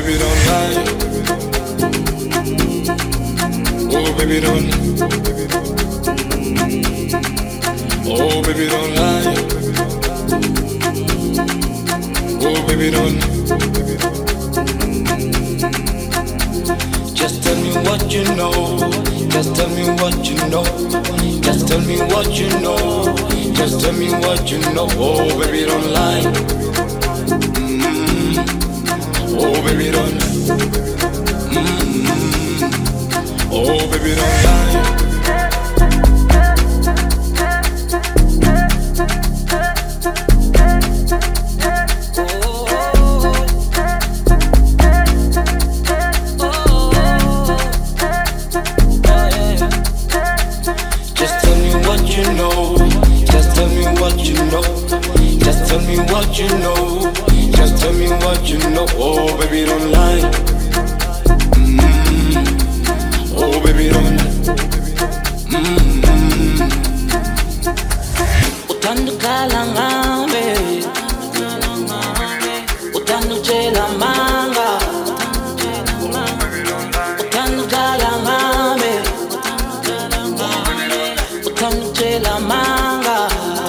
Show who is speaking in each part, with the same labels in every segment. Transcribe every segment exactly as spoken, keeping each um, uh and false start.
Speaker 1: baby, don't lie. Oh, baby, don't. Oh, baby, don't lie. Oh, baby, don't. Just tell me what you know. Just tell me what you know. Just tell me what you know. Just tell me what you know. Oh, baby, don't lie. Mm-hmm. Oh, baby, don't. Mm-hmm. Oh, baby, don't lie. What you know, just tell me what you know. Oh, baby, don't lie. Mm-hmm. Oh, baby, don't. Mm-hmm. Utandu kalangambe, utandu chela manga, utandu kalangambe, utandu chela manga.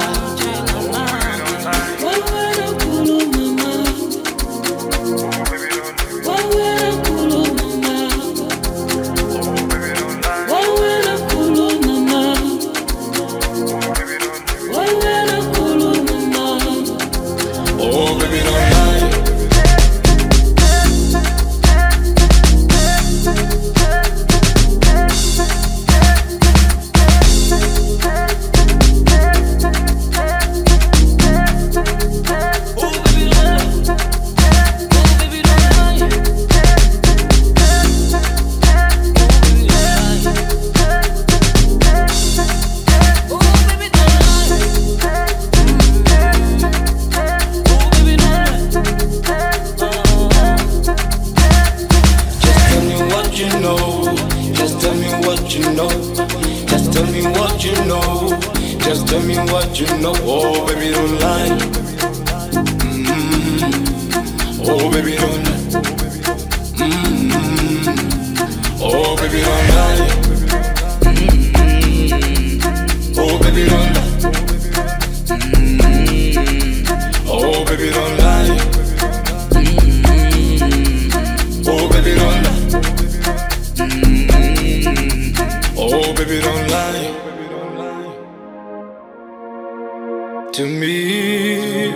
Speaker 1: To me,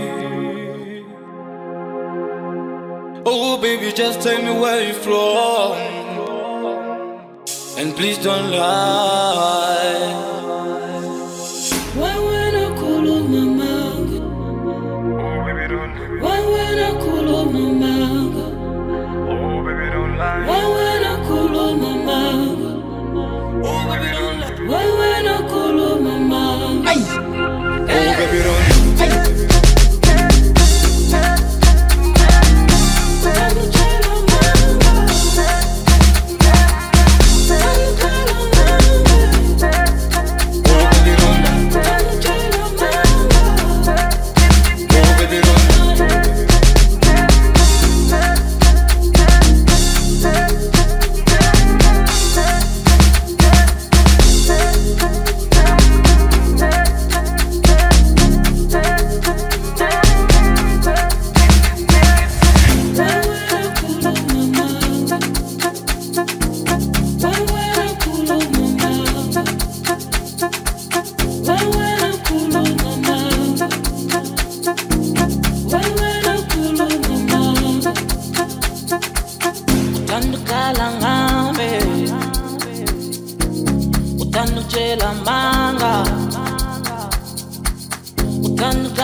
Speaker 1: oh baby, just tell me where you're from, and please don't lie.
Speaker 2: Why when I call on my manga?
Speaker 1: Oh baby, don't.
Speaker 2: Why when I call on my manga?
Speaker 1: Oh baby, don't lie.
Speaker 2: Why when I call on my manga?
Speaker 1: Oh baby, don't lie.
Speaker 2: Why when I call on my manga?
Speaker 1: Oh baby, don't.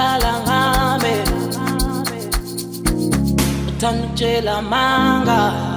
Speaker 2: Utandu chela manga.